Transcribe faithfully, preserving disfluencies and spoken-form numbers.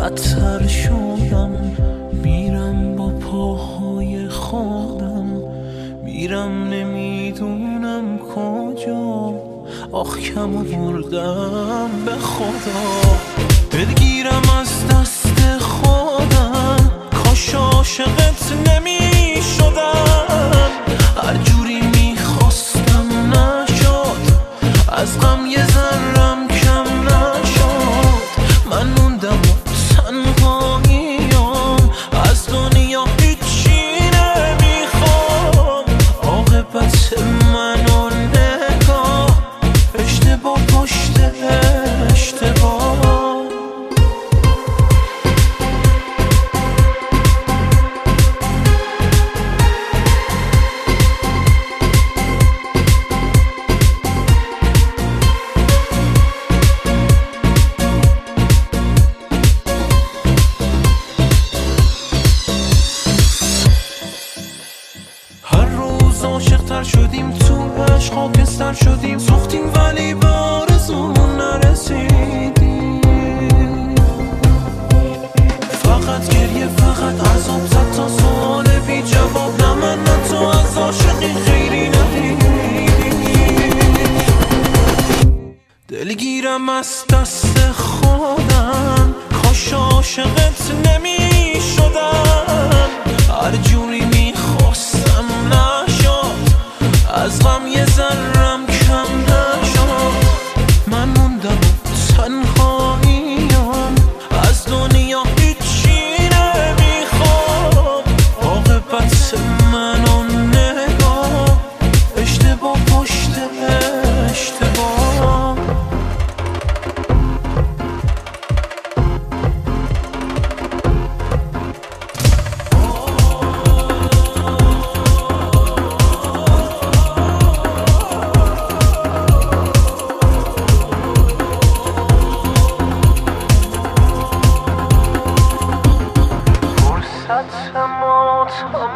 بدتر شدم، میرم با پاهای خودم، میرم نمیدونم کجا، آخ کم بردم به خدا. دلگیرم از دست خودم، کاش عاشقت نمی شدم، هر جوری میخواستم نشد، از غم یه ذرم کم نشد. من موندم و تنهاییم، از دنیا هیچی نمیخوام، عاقبت منو نگاه، اشتباه پشت اشتباه. عاشق‌تر شدیم، تو عشق خاکستر شدیم، سوختیم ولی به آرزومون نرسیدیم. فقط گریه، فقط عذاب زد تا سوال بی جواب، نه من نه تو از عاشقی خیری ندیدیم. دلگیرم از دست خودم، کاش عاشقت نمی شدم، هر جوری میخواستم از غم یه ذرم کم نشد. من موندم تنهاییم، از دنیا هیچی نمیخوام، عاقبت منو نگاه، اشتباه پشت اشتباه. Touch the motor